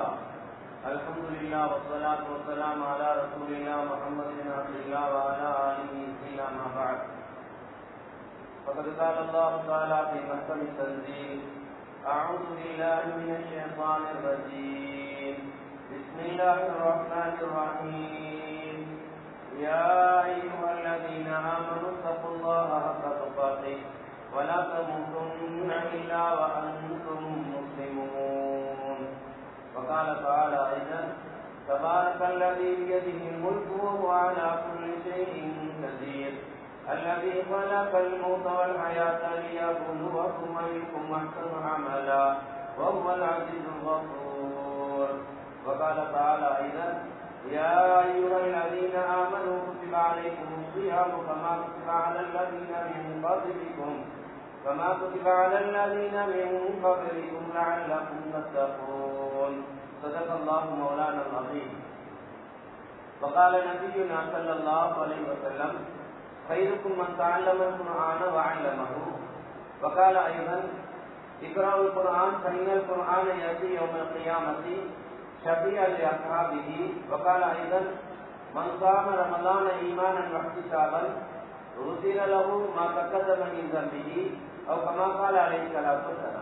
الحمد لله والصلاة والسلام على رسول الله محمد بن عبد الله وعلى آله وصحبه ما بعد. فقد قال الله تعالى في محكم التنزيل: أعوذ بالله من الشيطان الرجيم. بسم الله الرحمن الرحيم. يا أيها الذين آمنوا اتقوا الله حق تقاته ولا تموتن إلا وأنتم مسلمون. وقال تعالى أيضا: تبارك الذي بيده الملك وهو على كل شيء قدير الذي خلق الموت والحياة ليبلوكم أيكم أحسن عملا وهو العزيز الغفور. وقال تعالى أيضا: يا أيها الذين آمنوا كتب عليكم الصيام كما كتب على الذين من قبلكم لعلكم تتقون. صدق الله مولانا العظيم. وقال نبينا صلى الله عليه وسلم: خيركم من تعلم القرآن وعلمه. وقال أيضا: اقرأوا القرآن فإن القرآن يأتي يوم القيامة شفيعا لأصحابه. وقال أيضا: من صام رمضان إيمانا واحتسابا غفر له ما تقدم من ذنبه أو كما قال عليه الصلاة والسلام.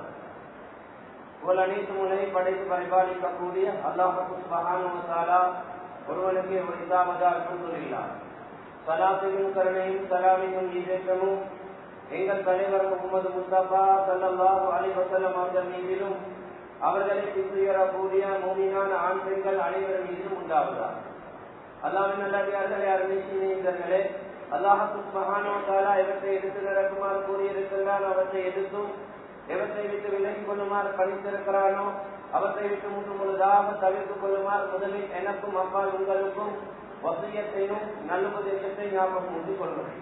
அனைத்து முனை படைத்து பரிபாலிக்கக்கூடிய அல்லாஹ் சுப்ஹானஹு வ தஆலா ஒருவனுக்கு உரித்தாவதா அல்ஹம்துலில்லாஹ். ஸலாத்தும் கருணையும் ஸலாமும் ஈரேற்றமும் எங்கள் தலைவர் முஹம்மது முஸ்தபா ஸல்லல்லாஹு அலைஹி வஸல்லம் அவர்கள் மீதிலும் அவர்களை பின்பற்றக்கூடிய மூமினான ஆண் பெண்கள் அனைவரும் மீதும் உண்டாவதா. அல்லாஹ்வின் நல்லடியார்களே, அருமை செய்தீர்களே, அல்லாஹ் சுப்ஹானஹு வ தஆலா எவற்றை எடுத்து நடக்குமாறு கூறியிருக்கிறான் அவற்றை எடுத்தும் எவற்றை விட்டு விலகிக் கொள்ளுமாறு பணித்திருக்கிறானோ அவற்றை விட்டு முற்று முழுதாக தவிர்த்துக் கொள்ளுமாறு முதலில் எனக்கும் அப்பால் உங்களுக்கும் வசியத்தையும் நல்லுபதேசத்தை ஞாபகம் உண்டு கொள்கிறேன்.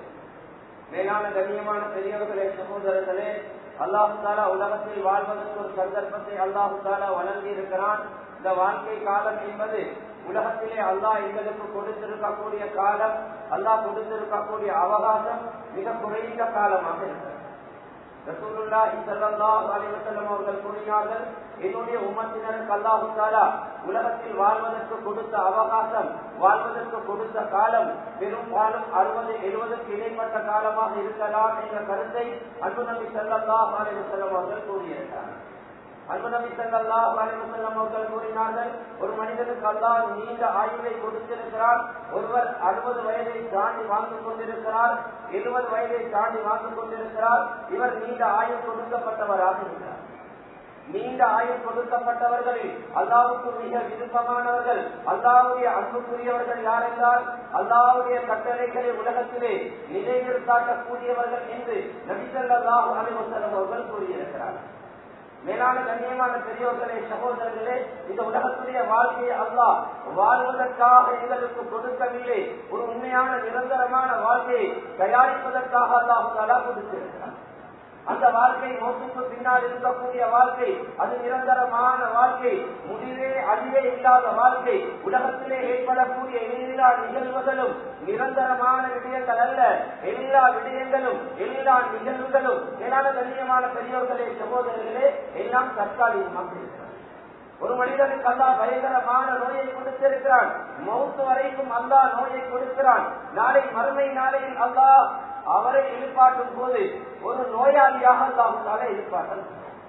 மேலான கண்ணியமான பெரியவர்களே, சகோதரர்களே, அல்லாஹு தாலா உலகத்தில் வாழ்வதற்கு ஒரு சந்தர்ப்பத்தை அல்லாஹு தாலா வழங்கி இருக்கிறான். இந்த வாழ்க்கை காலம் என்பது உலகத்திலே அல்லாஹ் எங்களுக்கு கொடுத்திருக்கக்கூடிய காலம், அல்லாஹ் கொடுத்திருக்கக்கூடிய அவகாசம் மிக குறைந்த காலமாக இருக்கிறது. ரசூலுல்லாஹி ஸல்லல்லாஹு அலைஹி வஸல்லம் அவர்கள் கூறினார்கள், என்னுடைய உம்மத்தினருக்கு அல்லாஹ் தஆலா உலகத்தில் வாழ்வதற்கு கொடுத்த அவகாசம், வாழ்வதற்கு கொடுத்த காலம் பெரும்பாலும் 60-70 இடைப்பட்ட காலமாக இருக்கலாம் என்ற கருத்தை அன்பு நபி ஸல்லல்லாஹு அலைஹி வஸல்லம் அவர்கள் கூறியிருக்கிறார்கள். அன்பு நபி ஸல்லல்லாஹு அலைஹி வஸல்லம் அவர்கள் கூறினார்கள், ஒரு மனிதனுக்கு அல்லாஹ் நீண்ட ஆயுளை கொடுத்திருக்கிறார். ஒருவர் 60 வயதை தாண்டி வாழ்ந்து கொண்டிருக்கிறார், 70 வயதை தாண்டி வாழ்ந்து கொண்டிருக்கிறார். இவர் நீண்ட ஆயுள் கொடுக்கப்பட்டவராக இருக்கிறார். நீண்ட ஆயுள் கொடுக்கப்பட்டவர்களில் அல்லாஹ்வுக்கு மிக விருப்பமானவர்கள், அல்லாஹ்வுடைய அன்புக்குரியவர்கள் யார் என்றால், அல்லாஹ்வுடைய கட்டளைகளை உலகத்திலே நிலைநிறுத்தாக்கக்கூடியவர்கள் என்று நபி ஸல்லல்லாஹு அலைஹி வஸல்லம் அவர்கள் கூறியிருக்கிறார்கள். மேலான கண்ணியமான பெரியவர்களே, சகோதரர்களே, இந்த உலகத்துடைய வாழ்க்கையை அல்லாஹ் வாழ்வதற்காக எங்களுக்கு கொடுக்கவில்லை, ஒரு உண்மையான நிரந்தரமான வாழ்க்கையை தயாரிப்பதற்காக அல்லாஹ் தஆலா கொடுத்திருக்கிறார். அந்த வாழ்க்கை மௌத்துக்கு பின்னால் இருக்கக்கூடிய வாழ்க்கை, அது நிரந்தரமான வாழ்க்கை, முடிவே அழிவே இல்லாத வாழ்க்கை. உலகத்திலே ஏற்படக்கூடிய எல்லா நிகழ்வுகளும் நிரந்தரமான விடயங்கள் அல்ல. எல்லா விடயங்களும் எல்லா நிகழ்வுகளும் மேலான கண்ணியமான பெரியவர்களே, சகோதரர்களே, எல்லாம் தற்காலிகமாக இருக்கிறார். ஒரு மனிதனுக்கு அல்லாஹ் பயங்கரமான நோயை கொடுத்திருக்கிறான். மௌத்து வரைக்கும் அல்லாஹ் நோயை கொடுக்கிறான். நாளை மறுமை நாளையில் அல்லாஹ் அவரை எதிர்பார்க்கும் போது ஒரு நோயாளியாக அல்லாஹ் எதிர்பார்க்க.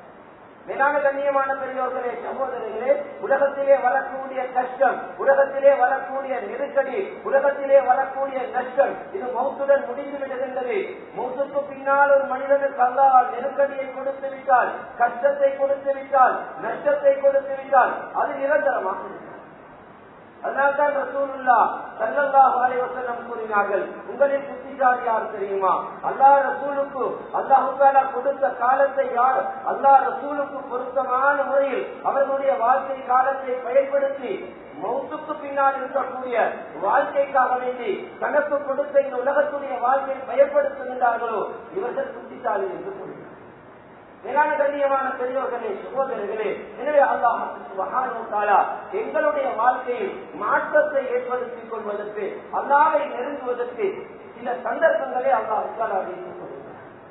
மேலான கண்ணியமான பெரியவர்களே, சகோதரர்களே, உலகத்திலே வரக்கூடிய கஷ்டம், உலகத்திலே வரக்கூடிய நெருக்கடி, உலகத்திலே வரக்கூடிய நஷ்டம், இது மௌத்துடன் முடிந்து விடுகின்றது. மௌத்துக்கு பின்னால் ஒரு மனிதனுக்கு அல்லாஹ் நெருக்கடியை கொடுத்து விட்டால், கஷ்டத்தை கொடுத்து விட்டால், நஷ்டத்தை கொடுத்து விட்டால், அது நிரந்தரமாக இருக்கிறது. அதனால்தான் ரசூலுல்லாஹ் ஸல்லல்லாஹு அலைஹி வஸல்லம் கூறினார்கள், உங்களின் புத்திசாலி யார் தெரியுமா? அல்லாஹ் ரசூலுக்கு அல்லாஹ் தஆலா கொடுத்த காலத்தை யார் அல்லாஹ் ரசூலுக்கு பொருத்தமான முறையில் அவர்களுடைய வாழ்க்கை காலத்தை பயன்படுத்தி மௌத்துக்கு பின்னால் இருக்கக்கூடிய வாழ்க்கைக்காக வேண்டி தனக்கு கொடுத்த இந்த உலகத்துடைய வாழ்க்கையை பயன்படுத்துகின்றார்களோ இவர்கள் புத்திசாலி என்று கூறினார். மேலான கண்ணியமான பெரியவர்களே, சகோதரர்களே, எனவே அல்லாஹ் சுப்ஹானஹு வ தஆலா எங்களுடைய வாழ்க்கையில் மாற்றத்தை ஏற்படுத்திக் கொள்வதற்கு, அல்லாஹ்வை நெருங்குவதற்கு சில சந்தர்ப்பங்களை அல்லாஹ் தஆலா வைத்துக் கொள்கிறார்.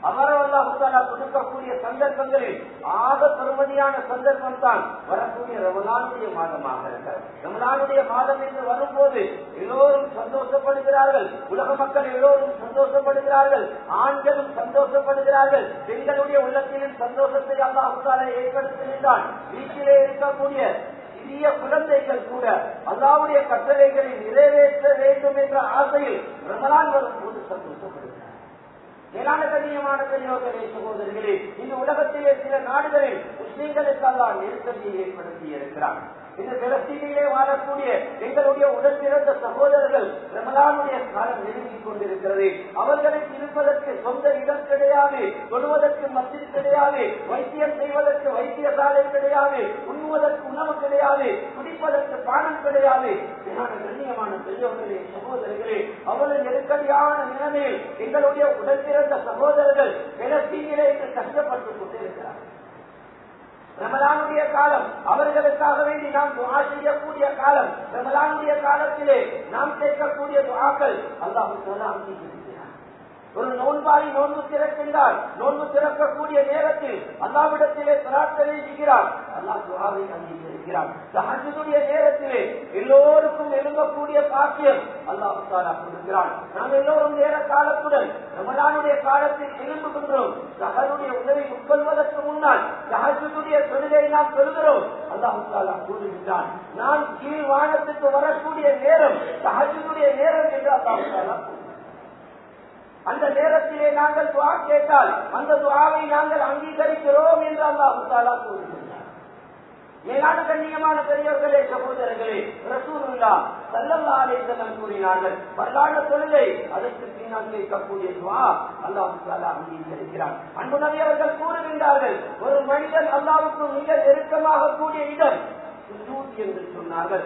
அல்லாஹ் கொடுக்கக்கூடிய சந்தர்ப்பங்களில் ஆக பெருமதியான சந்தர்ப்பம் தான் வரக்கூடிய ரமலானுடைய மாதமாக இருக்கிறது. ரமலானுடைய மாதம் என்று வரும்போது எல்லோரும் சந்தோஷப்படுகிறார்கள், உலக மக்கள் எல்லோரும் சந்தோஷப்படுகிறார்கள், ஆண்களும் சந்தோஷப்படுகிறார்கள், பெண்களுடைய உள்ளத்திலும் சந்தோஷத்தை அல்லாஹ் ஏற்படுத்துகின்றான். வீட்டிலே இருக்கக்கூடிய சிறிய குழந்தைகள் கூட அல்லாஹ்வுடைய கட்டளைகளை நிறைவேற்ற வேண்டும் என்ற ஆசையில் ரமலான் வரும்போது சந்தோஷப்படுகிறார். மேலான கண்ணியமான பெரியோர்களே, சகோதரர்களே, இந்த உலகத்திலே சில நாடுகளில் முஸ்லிம்களுக்கு அல்லாஹ் நெருக்கடியை ஏற்படுத்தி இருக்கிறார். இந்த பலஸ்தீனிலே வாழக்கூடிய எங்களுடைய உடல் பிறந்த சகோதரர்கள் ரமலானுடைய காலம் நெருங்கிக் கொண்டிருக்கிறது. அவர்களுக்கு இருப்பதற்கு சொந்த இடம் கிடையாது, தொழுவதற்கு மஸ்ஜித் கிடையாது, வைத்தியம் செய்வதற்கு வைத்தியசாலை கிடையாது, உண்ணுவதற்கு உணவு கிடையாது, குடிப்பதற்கு பானம் கிடையாது. கண்ணியமான பெரியோர்களே, சகோதரர்களே, அவ்வளவு நெருக்கடியான நிலைமையில் எங்களுடைய உடல் பிறந்த சகோதரர்கள் பலஸ்தீனிலே கஷ்டப்பட்டுக் கொண்டிருக்கிறார்கள். ரமலானுடைய காலம் அவர்களுக்காக வேண்டி நாம் துஆ செய்யக்கூடிய காலம். ரமலானுடைய காலத்திலே நாம் கேட்கக்கூடிய துஆக்கள் அல்லாஹ் தஆலா அங்கீகரிக்கிறார். ஒரு நோன்பாளி நோன்பு திறக்கின்றார், நோன்பு திறக்கக்கூடிய நேரத்தில் அல்லாஹ்விடத்திலே பிரார்த்தனை செய்கிறார், அல்லாஹ் துஆவை அங்கீகரிக்கிறார். தஹஜ்ஜுடைய நேரத்திலே எல்லோருக்கும் எழும்பக்கூடிய பாக்கியம் அல்லாஹ் தஆலா கொடுக்கிறார். நாம் எல்லோரும் நேர காலத்துடன் ரமலானுடைய காலத்தில் எழும்புகின்றோம். சஹருடைய உணவை உட்கொள்வதற்கு முன்னால் தஹஜ்ஜுடைய தொழுகை நாம் சொல்கிறோம். அல்லாஹ் தஆலா கூறுகின்றான், நான் கீழ் வானத்துக்கு வரக்கூடிய நேரம் தஹஜ்ஜுடைய நேரம் என்று அல்லாஹ் தஆலா. அந்த நேரத்திலே நாங்கள் துஆ கேட்டால் அந்த துஆவை நாங்கள் அங்கீகரிக்கிறோம் என்று அல்லாஹ் தஆலா கூறுகின்றார். மேலான கண்ணியமான பெரியவர்களே, சகோதரர்களே, ரசூலுல்லாஹ் ஸல்லல்லாஹு அலைஹி வஸல்லம் கூறினார்கள், பரலான தொழுகை அதற்கு பின்னால் கேட்கக்கூடிய துஆ அல்லாஹ் தஆலா அங்கீகரிக்கிறார். அன்பு நபி அவர்கள் கூறுகின்றார்கள், ஒரு மனிதன் அல்லாஹ்வுக்கு மிக நெருக்கமாக கூடிய இடம் என்று சொன்னார்கள்,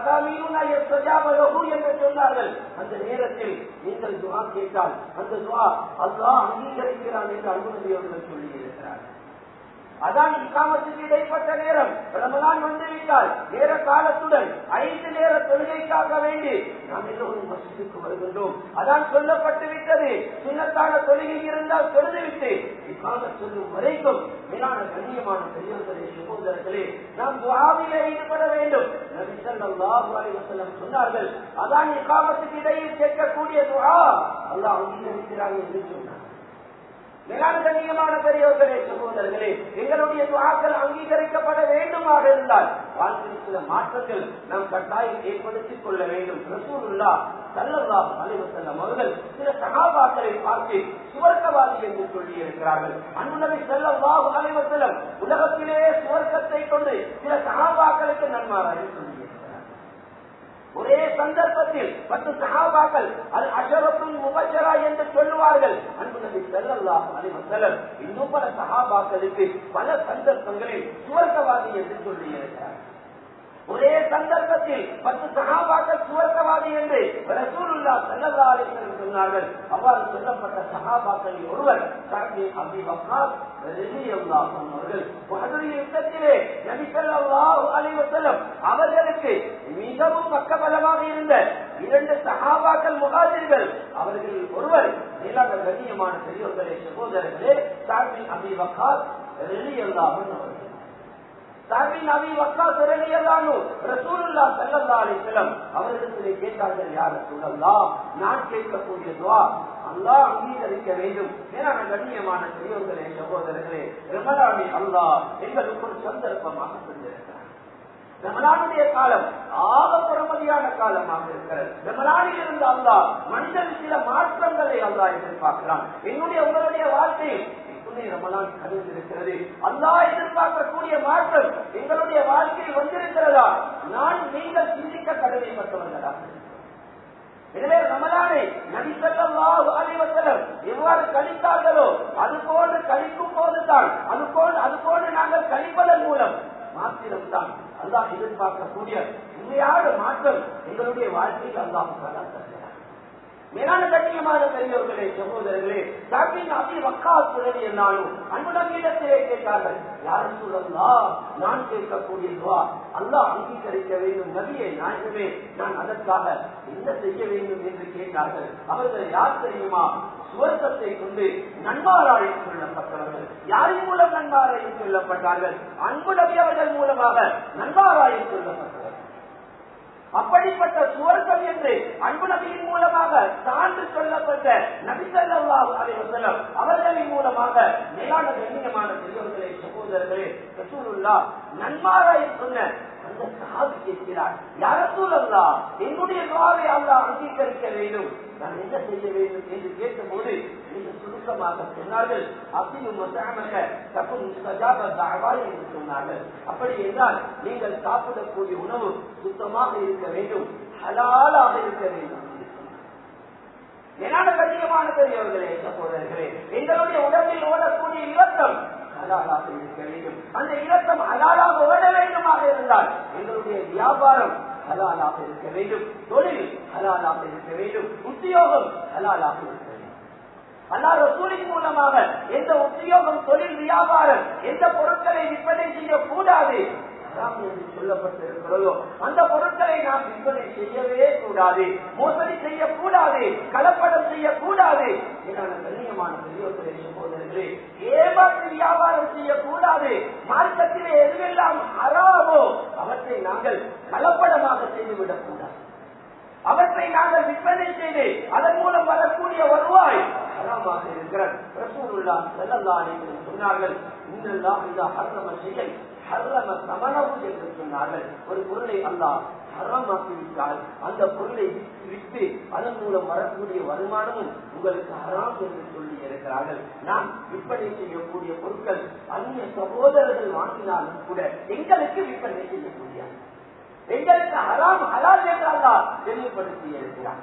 என்று சொன்னார்கள். அந்த நேரத்தில் நீங்கள் துஆ கேட்டால் அந்த துஆ அல்லாஹ் அங்கீகரிக்கிறான் என்று அன்பு நபி அவர்கள் சொல்லி இருக்கிறார்கள். அதான் இகாமத்துக்கு இடைப்பட்ட நேரம் ரமலான் வந்துவிட்டால் நேர காலத்துடன் 5 நேர தொழுகைக்காக வேண்டி நாம் எல்லோரும் மஸ்ஜிதுக்கு வருகின்றோம். அதான் சொல்லப்பட்டு விட்டது, சுன்னத்தான தொழுகை இருந்தால் தொழுதுவிட்டு இகாமத் சொல்லும் வரைக்கும் மேலான கண்ணியமான பெரியவர்களே, சகோதரர்களே, நாம் துஆவிலே ஈடுபட வேண்டும். நபி ஸல்லல்லாஹு அலைஹி வஸல்லம் சொன்னார்கள், அதான் இகாமத்துக்கு இடையில் கேட்கக்கூடிய துஆ அல்லாஹ் அங்கீகரிக்கிறார் என்று சொன்னார். மேலான கண்ணியமான பெரியவர்களே, சகோதரர்களே, எங்களுடைய துஆக்கள் அங்கீகரிக்கப்பட வேண்டுமாக இருந்தால் வாழ்க்கையில் சில மாற்றங்கள் நாம் கட்டாயம் ஏற்படுத்திக் கொள்ள வேண்டும். ரசூலுல்லாஹ் ஸல்லல்லாஹு அலைஹி வஸல்லம் அவர்கள் சில சஹாபாக்களை பார்த்து சுவர்க்கவாதி என்று சொல்லி இருக்கிறார்கள். அன்பு நபி ஸல்லல்லாஹு அலைஹி வஸல்லம் உலகத்திலே சுவர்க்கத்தை கொண்டு சில சஹாபாக்களுக்கு நன்மாராயம் சொல்லி ஒரே சந்தர்ப்பத்தில் 10 சஹாபாக்கள் அல் அஷரத்துல் முபஷரா என்று சொல்லுவார்கள். அன்பு நபி ஸல்லல்லாஹு அலைஹி வஸல்லம் இன்னும் பல சஹாபாக்களுக்கு பல சந்தர்ப்பங்களில் சுவர்க்கவாதி என்று சொல்லி இருக்கிறார். ஒரே சந்தர்ப்பத்தில் 10 சஹாபாக்கள் சுவர்க்கவாதி என்று ரசூலுல்லாஹ் ஸல்லல்லாஹு அலைஹி வஸல்லம் சொன்னார்கள். அவ்வாறு சொல்லப்பட்ட சஹாபாக்களில் ஒருவர் சஅத் அபீ வக்காஸ் ரலியல்லாஹு அன்ஹு அவர்கள். உஹதுடைய யுத்தத்திலே நபி ஸல்லல்லாஹு அலைஹி வஸல்லம் அவர்களுக்கு மிகவும் பக்கபலமாக இருந்த 2 சஹாபாக்கள் முஹாஜிர்கள். அவர்களில் ஒருவர் மேலான கண்ணியமான பெரியவர்களே, சகோதரர்களே, சஅத் அபீ வக்காஸ் ரலியல்லாஹு அன்ஹு அவர்கள். சஅத் அபீ வக்காஸ் ரலியல்லாஹு அன்ஹு ரசூலுல்லாஹ் ஸல்லல்லாஹு அலைஹி வஸல்லம் அவர்களிடத்திலே கேட்டார்கள், யா ரசூலல்லாஹ், நான் கேட்கக்கூடிய துஆ அல்லாஹ் அங்கீகரிக்க வேண்டும். மேலான கண்ணியமான பெரியவர்களே, சகோதரர்களே, ரமலானில் அல்லாஹ் எங்களுக்கு ஒரு சந்தர்ப்பமாக தந்திருக்கிறார். ரமலானுடைய காலம் ஆக பெருமதியான காலமாக இருக்கிறது. ரமலானில் இருந்து அல்லாஹ் மனிதன் சில மாற்றங்களை அல்லாஹ் எதிர்பார்க்கிறான். என்னுடைய உங்களுடைய வாழ்க்கையில் ரமலான் கலந்திருக்கிறது. அல்லாஹ் எதிர்பார்க்கக்கூடிய மாற்றம் எங்களுடைய வாழ்க்கையில் வந்திருக்கிறதா? நான் நீங்கள் சிந்திக்க கடமைப்பட்டவர்களா? எனவே ரமலானை நபி ஸல்லல்லாஹு அலைஹி வஸல்லம் எவ்வாறு கழித்தார்களோ அதுபோன்று கழிக்கும் போதுதான் அதுபோன்று நாங்கள் கழிப்பதன் மூலம் மாத்திரம்தான் அல்லாஹ் எதிர்பார்க்கக்கூடிய உண்மையான மாற்றம் எங்களுடைய வாழ்க்கையில் அல்லாஹ் தருகிறார். மேலான கண்ணியமான பெரியவர்களே, சகோதரர்களே, அபி வக்காஸ் என்னாலும் அன்பு நபியிடத்திலே கேட்டார்கள், யார் சொல்லலாம் நான் கேட்கக்கூடிய துவா அல்லாஹ் அங்கீகரிக்க வேண்டும் நபியே நாயகமே, நான் அதற்காக என்ன செய்ய வேண்டும் என்று கேட்டார்கள். அவர்கள் யார் தெரியுமா? சுவர்க்கத்தை கொண்டு நன்மாராயம் சொல்லப்பட்டவர்கள். யாரின் மூலம் நன்மாராயம் சொல்லப்பட்டார்கள்? அன்பு நபி அவர்கள் மூலமாக நன்மாராயம் சொல்லப்பட்டவர்கள். அப்படிப்பட்ட சுவர்க்கம் என்று அன்பு நபியின் மூலமாக சான்று சொல்லப்பட்ட நபி ஸல்லல்லாஹு அலைஹி வஸல்லம் அவர்களின் மூலமாக மேலான கண்ணியமான பெரியவர்களே, சகோதரர்களே, ரசூலுல்லாஹ் நன்மாராயம் சொன்ன அந்த சஹாபி கேட்கிறார், யா ரசூலல்லாஹ், என்னுடைய துஆவை அல்லாஹ் அங்கீகரிக்க வேண்டும், நான் என்ன செய்ய வேண்டும் என்று கேட்டபோது மிக சுருக்கமாக சொன்னார்கள், என்று சொன்னார்கள். அப்படி என்றால் நீங்கள் சாப்பிடக்கூடிய உணவு சுத்தமாக இருக்க வேண்டும், ஹலாலாக இருக்க வேண்டும். மேலான கண்ணியமான பெரியவர்களே, சகோதரர்களே, எங்களுடைய உடம்பில் ஓடக்கூடிய இரத்தம் ஹலாலாக இருக்க வேண்டும். அந்த இரத்தம் ஹலாலாக ஓட வேண்டுமாக இருந்தால் எங்களுடைய வியாபாரம் ஹலாலாக இருக்க வேண்டும், தொழில் ஹலாலாக இருக்க வேண்டும், உத்தியோகம் ஹலாலாக இருக்க வேண்டும். அல்லாஹ் ரசூலின் மூலமாக எந்த உத்தியோகம், தொழில், வியாபாரம், எந்த பொருட்களை விற்பனை செய்யக்கூடாது என்று சொல்லப்பட்டிருக்கிறதோ அந்த பொருட்களை நாம் விற்பனை செய்யவே கூடாது, மோசடி செய்யக்கூடாது, கலப்படம் செய்யக்கூடாது. கண்ணியமான பெரியவர்களே, சகோதரர்களே, ஏமாற்று வியாபாரம் செய்யக்கூடாது. மார்க்கத்திலே எதுவெல்லாம் ஹராமோ அவற்றை நாங்கள் கலப்படமாக செய்துவிடக் கூடாது. அவற்றை நாங்கள் விற்பனை செய்து அதன் மூலம் வரக்கூடிய வருவாய் ஹராமாக இருக்கிறது. ரசூலுல்லாஹ் ஸல்லல்லாஹு அலைஹி வஸல்லம் சொன்னார்கள், இன்னல்லாஹ் இதா ஹர்ரம ஷைஅன் ஹர்ரம ஸமனஹு என்று சொன்னார்கள். ஒரு பொருளை அல்லாஹ் ஹராமாக்கிவிட்டால் அந்த பொருளை விற்று அதன் மூலம் வரக்கூடிய வருமானமும் உங்களுக்கு ஹராம் என்று சொல்லி இருக்கிறார்கள். நாம் விற்பனை செய்யக்கூடிய பொருட்கள் அந்நிய சகோதரர்கள் வாங்கினாலும் கூட எங்களுக்கு விற்பனை செய்ய முடியாது. எங்களுக்கு ஹராம் ஹலால் என்று அல்லாஹ் தெளிவுபடுத்தி இருக்கிறார்.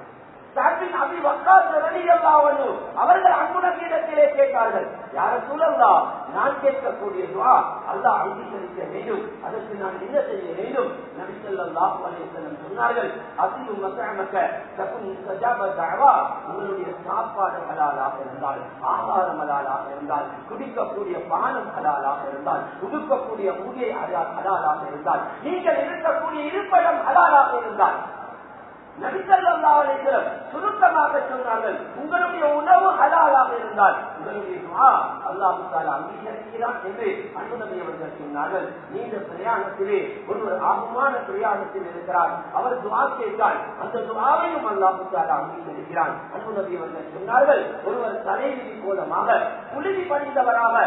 அபி வக்காஸ் ரலியல்லாஹு அன்ஹு அவர்கள் அன்பு நபியிடத்திலே கேட்டார்கள், யா ரசூலல்லாஹ், நான் கேட்கக்கூடிய துஆ அல்லாஹ் அங்கீகரிக்க வேண்டும், அதற்கு நான் என்ன செய்ய வேண்டும்? நபி ஸல்லல்லாஹு அலைஹி வஸல்லம் சொன்னார்கள், அஸிலு மத்அமக தகுன் முஸ்தஜாப தஅவா, உங்களுடைய சாப்பாடு ஹலாலாக இருந்தால், ஆகாரம் ஹலாலாக இருந்தால், குடிக்கக்கூடிய பானம் ஹலாலாக இருந்தால், உடுக்கக்கூடிய உடை ஹலாலாக இருந்தால், நீங்கள் இருக்கக்கூடிய இருப்பிடம் ஹலாலாக இருந்தால், நபி ஸல்லல்லாஹு அலைஹி வஸல்லம் சுருக்கமாக சொன்னார்கள், உங்களுடைய உணவு ஹலாலாக இருந்தால் உங்களுடைய துஆ அல்லாஹ் தஆலா அங்கீகரிக்கிறான் என்று அன்பு நபி அவர்கள் சொன்னார்கள். நீண்ட பிரயாணத்திலே ஒருவர் ஆகுமான பிரயாணத்தில் இருக்கிறார், அவர் துஆ கேட்டால் அந்த துஆவையும் அல்லாஹ் தஆலா அங்கீகரிக்கிறான். அன்பு நபி அவர்கள் சொன்னார்கள், ஒருவர் தலைவிதி கோலமாக புழுதி படிந்தவராக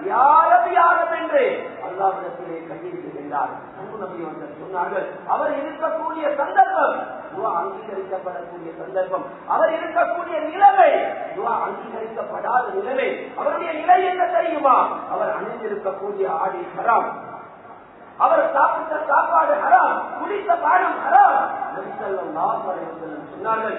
யாரும் என்று அல்லாஹ்விடத்திலே கையெழுத்துகின்றார். அன்பு நபி அவர்கள் சொன்னார்கள், அவர் இருக்கக்கூடிய சந்தர்ப்பம் துஆ அங்கீகரிக்கப்படக்கூடிய சந்தர்ப்பம், அவர் இருக்கக்கூடிய நிலைமை துஆ அங்கீகரிக்கப்படாத நிலைமை. அவருடைய நிலை என்ன தெரியுமா? அவர் அணிந்திருக்கக்கூடிய ஆடை ஹராம், அவர் சாப்பிட்ட சாப்பாடு ஹராம், குடித்த பானம் ஹராம். நபி ஸல்லல்லாஹு அலைஹி வஸல்லம் சொன்னார்கள்,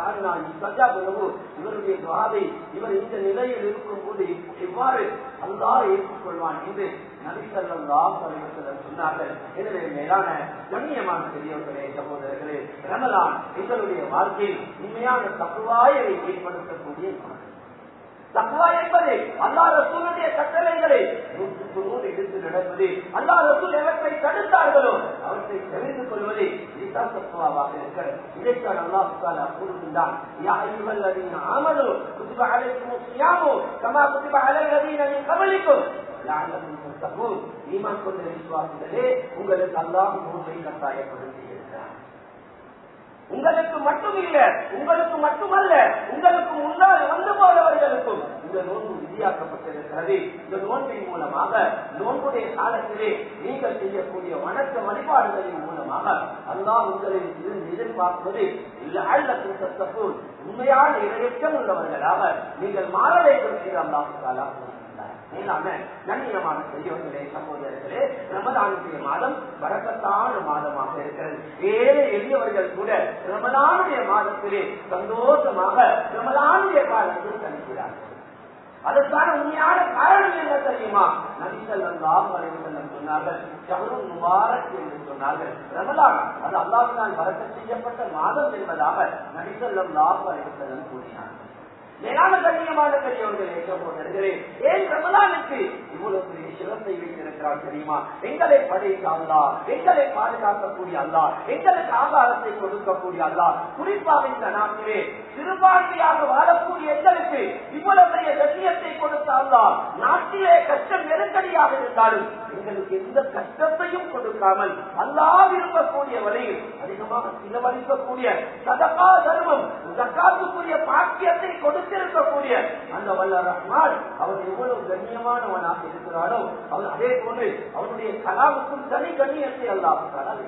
இவருடைய துஆவை இவர் இந்த நிலையில் இருக்கும் போது எவ்வாறு அல்லாஹ் ஏற்றுக்கொள்வான் என்று நபி ஸல்லல்லாஹு அலைஹி வஸல்லம் சொன்னார்கள். எனவே மேலான கண்ணியமான பெரியவர்களே, சகோதரர்களே, ரமலான் எங்களுடைய வாழ்க்கையில் உண்மையான தக்வாயை ஏற்படுத்தக்கூடிய தக்வா என்பது அல்லாஹ் ரசூலுடைய கட்டளைகளை 100% எடுத்து நடப்பது, அல்லாஹ் ரசூல் எவற்றை தடுத்தார்களோ அவற்றை தெரிந்து கொள்வது, இதுதான் தக்வாவாக இருக்கிறது. இதைத்தான் அல்லாஹ் தஆலா கூறுகின்றான், யா அய்யுஹல்லதீன ஆமனூ குதிப அலைக்குமுஸ் ஸியாமு கமா குதிப அலல்லதீன மின் கப்லிக்கும் லஅல்லக்கும் தத்தகூன். ஈமான் கொண்ட விசுவாசிகளே, உங்களுக்கு அல்லாஹ் நோன்பை கட்டாயப்படுத்தி இருக்கிறார். உங்களுக்கு மட்டும் இல்ல, உங்களுக்கு மட்டுமல்ல, உங்களுக்கு முன்னால் வந்து போறவர்களுக்கும் இந்த நோன்பு விதியாக்கப்பட்டிருக்கிறது. இந்த நோன்பின் மூலமாக நோன்புடைய காலத்திலே நீங்கள் செய்யக்கூடிய வணக்க வழிபாடுகளின் மூலமாக அல்லாஹ் உங்களில் இருந்து எதிர்பார்ப்பது லஅல்லக்கும் தத்தகூன், உண்மையான இறையச்சம் உள்ளவர்களாக நீங்கள் மாற வேண்டும் என்று அல்லாஹ் தஆலா கண்ணியமான பெரியவர்களே, சகோதரர்களே, ரமலானுடைய மாதம் பரக்கத்தான மாதமாக இருக்கிறது. ஏழை எளியவர்கள் கூட ரமலானுடைய மாதத்திலே சந்தோஷமாக ரமலானுடைய காலத்தில் கழிக்கிறார்கள். அதற்கான உண்மையான காரணம் என்ன தெரியுமா? நபி ஸல்லல்லாஹு அலைஹி வஸல்லம் சொன்னார்கள், ஷஹ்ருல் முபாரக் என்று சொன்னார்கள். ரமலான் அது அல்லாஹ்வினால் பரக்கத் செய்யப்பட்ட மாதம் என்பதாக நபி ஸல்லல்லாஹு அலைஹி வஸல்லம் கூறினார்கள். மேலான கண்ணியமான பெரியவர்களே சகோதரர்களே, ஏன் ரமலானுக்கு இவ்வளவு பெரிய சிறப்பை வைத்திருக்கிறார் தெரியுமா? எங்களை படைத்த அல்லாஹ், எங்களை பாதுகாக்கக்கூடிய அல்லாஹ், எங்களுக்கு ஆகாரத்தை கொடுக்கக்கூடிய அல்லாஹ், குறிப்பாக இந்த நாட்டிலே சிறுபான்மையாக வாழக்கூடிய எங்களுக்கு இவ்வளவு பெரிய லட்சியத்தை கொடுத்த அல்லாஹ், நாட்டிலே கஷ்டம் நெருக்கடியாக இருந்தாலும் எங்களுக்கு எந்த கஷ்டத்தையும் கொடுக்காமல் அல்லாஹ் விரும்பக்கூடிய வரையில் அதிகமாக செலவழிக்கக்கூடிய சதகா தர்மம், ஜக்காத்துக்குரிய பாக்கியத்தை கொடுத்திருக்கக்கூடிய அந்த வல்ல ரஹ்மான் அவர் எவ்வளவு கண்ணியமானவனாக இருக்கிறாரோ அவர் அதே போன்று அவருடைய கலாமுக்கும் தனி கண்ணியத்தை அல்லாஹ்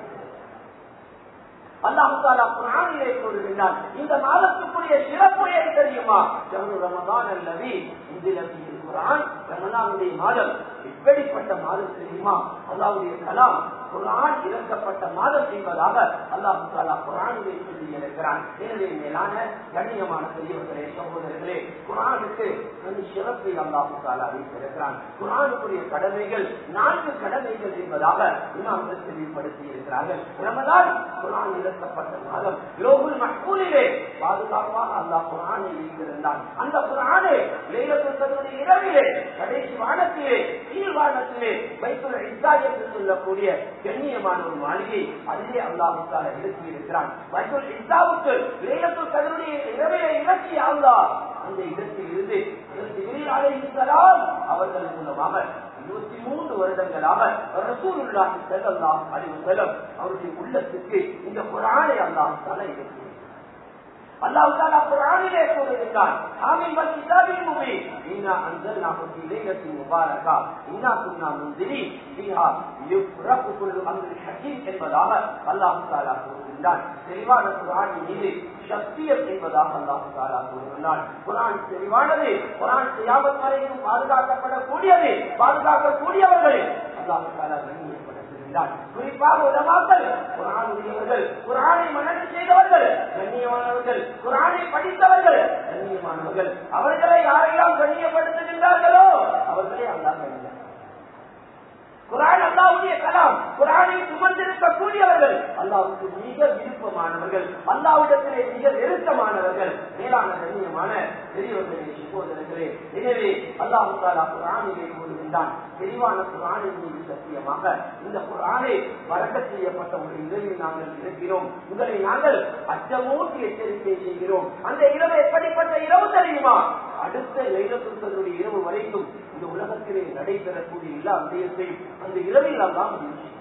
அல்லாஹ் தஆலா குர்ஆனிலே கூறுகிறார். இந்த மாதத்துக்குரிய சிறப்பு ஏன் தெரியுமா? ஷஹ்ரு ரமதான் அல்லதி உன்சில ஃபீஹில் குர்ஆன். ரமலானுடைய மாதம் எப்படிப்பட்ட மாதம் தெரியுமா? அல்லாஹ்வுடைய கலாம் குர்ஆன் இறக்கப்பட்ட மாதம் என்பதாக அல்லாஹ் தஆலா குர்ஆனிலே சொல்லி இருக்கிறான். எனவே மேலான கண்ணியமான பெரியவர்களே சகோதரர்களே, குர்ஆனுக்கு தனி சிறப்பை அல்லாஹ் தஆலா வைத்திருக்கிறான். குர்ஆனுக்குரிய கடமைகள் 4 கடமைகள் என்பதாக இமாம்கள் தெளிவுபடுத்தி இருக்கிறார்கள். ரமலான் குர்ஆன் இறக்கப்பட்ட மாதம். லோஹுல் மஹ்பூலிலே பாதுகாப்பாக அல்லாஹ் குர்ஆனை வைத்திருந்தான். அந்த குர்ஆனை லைலத்துல் கத்ருடைய இரவிலே கடைசி வானத்திலே கீழ் வானத்திலே பைத்துல் இஸ்ஸா என்று சொல்லக்கூடிய கண்ணியமான ஒரு மாளிகை அதிலே அல்லாஹ் தஆலா இறக்கி இருக்கிறான். பைத்துல் இஸ்ஸாவுக்கு லைலத்துல் கத்ருடைய இரவிலே இறக்கிய அல்லாஹ் அந்த இடத்தில் இருந்து ஜிப்ரீல் அலைஹிஸ்ஸலாம் அவர்கள் மூலமாக 23 வருடங்களாக ரசூலுல்லாஹி ஸல்லல்லாஹு அலைஹி வஸல்லம் அவருடைய உள்ளத்துக்கு இந்த குர்ஆனை அல்லாஹ் தஆலா இறக்கி அல்லாஹ் தஆலா குர்ஆனிலே கூறுகிறார், ஆமீன் வல் கிதாபில் முபீன் இன்னா அன்ஸல்னாஹு ஃபீ லைலத்தின் முபாரகா இன்னா குன்னா முன்ஸிரீன் ஃபீஹா யுஃப்ரகு குல்லு அம்ரின் ஹகீம் என்பதாக அல்லாஹ் தஆலா கூறுகிறார். தெளிவான குர்ஆனின் மீது சத்தியம் என்பதாக அல்லாஹ் தஆலா கூறுகிறார். குர்ஆன் தெளிவானது, குர்ஆன் கியாமத் வரைக்கும் பாதுகாக்கப்படக்கூடியது, பாதுகாக்கக்கூடியவர்களே அல்லாஹ் தஆலா கண்ணியப்படுத்துகிறார். குறிப்பாக உலமாக்கள் குர்ஆனுடையவர்கள், குர்ஆனை மனனம் செய்தவர்கள் கண்ணியமானவர்கள், குர்ஆனை படித்தவர்கள் கண்ணியமானவர்கள். அவர்களை யாரெல்லாம் கண்ணியப்படுத்துகின்றார்களோ அவர்களே அல்லாஹ் கண்ணியம். குர்ஆன் அல்லாஹ்வுடைய கலாம், குர்ஆனை சுமந்திருக்கக்கூடியவர்கள் அல்லாஹ்வுக்கு மிக விருப்பமானவர்கள், அல்லாஹ்விடத்திலே மிக நெருக்கமானவர்கள். மேலான கண்ணியமான பெரியவர்களே சகோதரர்களே, எனவே அல்லாஹ் தஆலா குர்ஆனிலே கூறுகின்றான், தெளிவான குர்ஆனின் மீது சத்தியமாக இந்த குர்ஆனை பரக்கத் செய்யப்பட்ட ஒரு இரவில் நாங்கள் இருக்கிறோம். உங்களை நாங்கள் அச்சமூட்டி எச்சரிக்கை செய்கிறோம். அந்த இரவு எப்படிப்பட்ட இரவு தெரியுமா? அடுத்த லைலத்துல் கத்ருடைய இரவு வரைக்கும் இந்த உலகத்திலே நடைபெறக்கூடிய எல்லா விடயத்தையும் அந்த இரவில் அல்லாஹ்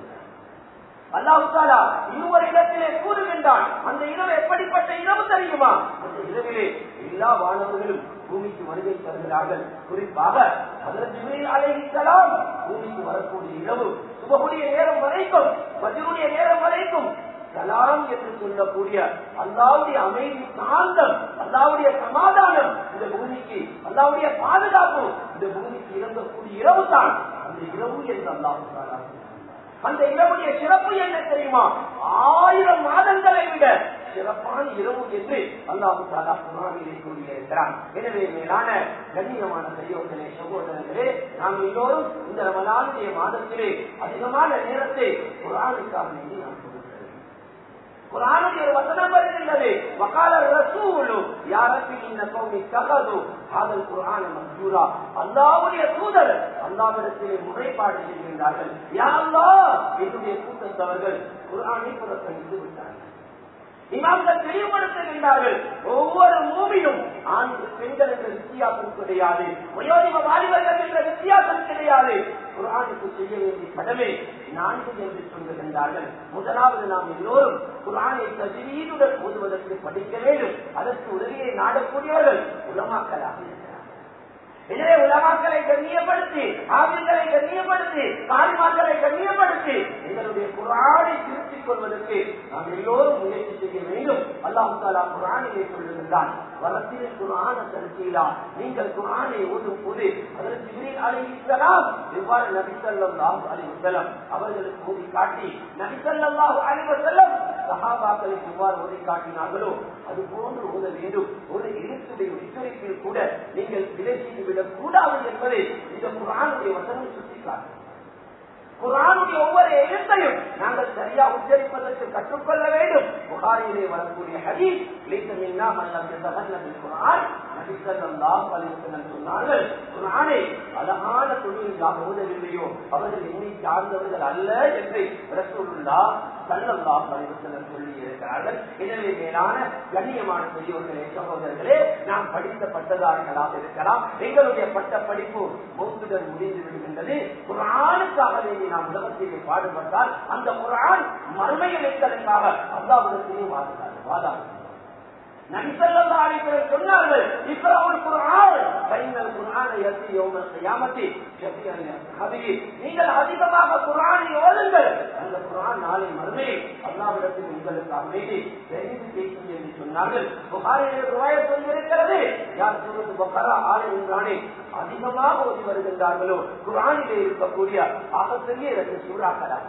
அல்லாஹ் தஆலா இன்னொரு இடத்திலே கூறுகின்றான். அந்த இரவு எப்படிப்பட்ட இரவு தெரியுமா? அந்த இரவிலே எல்லா வானவர்களும் பூமிக்கு வருகை தருகிறார்கள். குறிப்பாக ஹஜ்ரத் ஜிப்ரீல் அலைஹிஸ்ஸலாம் பூமிக்கு வரக்கூடிய இரவு சுபஹுடைய நேரம் வரைக்கும், ஃபஜ்ருடைய நேரம் வரைக்கும் சலாம் என்று சொல்லக்கூடிய அல்லாஹ்வுடைய அமைதி, சாந்தம், அல்லாஹ்வுடைய சமாதானம் இந்த பூமிக்கு, அல்லாஹ்வுடைய பாதுகாப்பு இந்த பூமிக்கு இறங்கக்கூடிய இரவு தான் அந்த இரவு என்று அல்லாஹ் தஆலா. அந்த இரவுடைய சிறப்பு என்ன தெரியுமா? 1000 மாதங்களை விட சிறப்பான இரவு என்று அல்லாஹ் தஆலா குர்ஆனிலே கூறியிருக்கிறான். எனவே மேலான கண்ணியமான பெரியவர்களே சகோதரர்களே, நாம் எல்லோரும் இந்த ரமலானுடைய மாதத்திலே அதிகமான நேரத்தை குர்ஆனுக்காக நாம் குர்ஆனுடைய ஒரு வசனம் வருகின்றது, வகால ரசூலு யா ரப்பி இன்ன கௌமி தகது ஹாதல் குர்ஆன மஹ்ஜூரா. அல்லாஹ்வுடைய தூதர் அல்லாஹ்விடத்திலே முறைப்பாடு செய்கின்றார்கள், யா அல்லாஹ் என்னுடைய கூட்டத்தவர்கள் குர்ஆனை புறக்கணித்து விட்டார்கள். இமாம்கள் தெளிவுபடுத்துகின்றார்கள், ஒவ்வொரு மூமியும் ஆண் பெண்கள் என்ற வித்தியாசம் கிடையாது, வயோதிக வாலிபர்கள் என்ற வித்தியாசம் கிடையாது. குர்ஆனுக்கு செய்ய வேண்டிய கடமை 4 என்று சொல்லுகின்றார்கள். முதலாவது, நாம் எல்லோரும் குர்ஆனை தஜ்வீதுடன் ஓதுவதற்கு படிக்க வேண்டும். அதற்கு உதவியை நாடக்கூடியவர்கள் உலமாக்களாக இருக்கிறார்கள். எனவே உலமாக்களை கண்ணியப்படுத்தி, ஆவிகளை கண்ணியப்படுத்தி, காலிமாக்களை கண்ணியப்படுத்தி எங்களுடைய குர்ஆனை திருத்திக் கொள்வதற்கு நாம் எல்லோரும் முயற்சி செய்ய வேண்டும். அல்லாஹ் தஆலா குர்ஆனிலே சொல்லுகின்றான், வரத்தில் குர்ஆன தர்தீலா. நீங்கள் குர்ஆனை ஓதும் போது ஹஜ்ரத் ஜிப்ரீல் அலைஹிஸ்ஸலாம் எவ்வாறு நபி ஸல்லல்லாஹு அலைஹி வஸல்லம் அவர்களுக்கு ஓதி காட்டி நபி ஸல்லல்லாஹு அலைஹி வஸல்லம் சஹாபாக்களுக்கு எவ்வாறு ஓதி காட்டினார்களோ அது போன்று ஓத வேண்டும். ஒரு எழுத்துடைய உச்சரிப்பில் கூட நீங்கள் பிழை செய்துவிடக் கூடாது என்பதை இந்த குர்ஆனுடைய வசனம் சுட்டிக்காட்டும். குர்ஆனுடைய ஒவ்வொரு எழுத்தையும் நாங்கள் சரியா உச்சரிப்பதற்கு கற்றுக்கொள்ள வேண்டும். புகாரியிலே வரக்கூடிய ஹதீஸ் லைஸ மின்னா மன் லம் யதகல்லம் பில் குர்ஆன், நபி ஸல்லல்லாஹு அலைஹி வஸல்லம் சொன்னார்கள், குர்ஆனை அழகான தொழிலாக ஓதவில்லையோ அவர்கள் என்னை சார்ந்தவர்கள் அல்ல என்று ரசூலுல்லாஹ் ஸல்லல்லாஹு அலைஹி வஸல்லம் சொல்லி இருக்கிறார்கள். எனவே மேலான கண்ணியமான பெரியோர்களே, சகோதரர்களே, நாம் படித்த பட்டதாரிகளாக இருக்கலாம். எங்களுடைய பட்ட படிப்பு மௌத்துடன் முடிந்து விடுகின்றது. குர்ஆனுக்காகவே நாம் உலகத்திலே பாடுபட்டால் அந்த குர்ஆன் மறுமையில் எங்களுக்காக அல்லாஹ்விடத்திலே வாதாடும். நபி ஸல்லல்லாஹு அலைஹி வஸல்லம் சொன்னார்கள், இக்ராஉல் குர்ஆன் ஃபைனல் குர்ஆன யத்தி யௌமல் கியாமத்தி ஷஃபியன் லிஅஸ்ஹாபிஹி. நீங்கள் அதிகமாக குர்ஆனை ஓதுங்கள், அந்த குர்ஆன் நாளை மறுமையில் அல்லாஹ்விடத்தில் உங்களுக்காக வேண்டி தெரிந்து பேசும் என்று சொன்னார்கள். புகாரியில் ரிவாயத் இருக்கிறது, யார் சூரத் பக்ரா ஆல இம்ரானை அதிகமாக ஓதி வருகின்றார்களோ குர்ஆனிலே இருக்கக்கூடிய ஆகப்பெரிய 2 சூறாக்களாக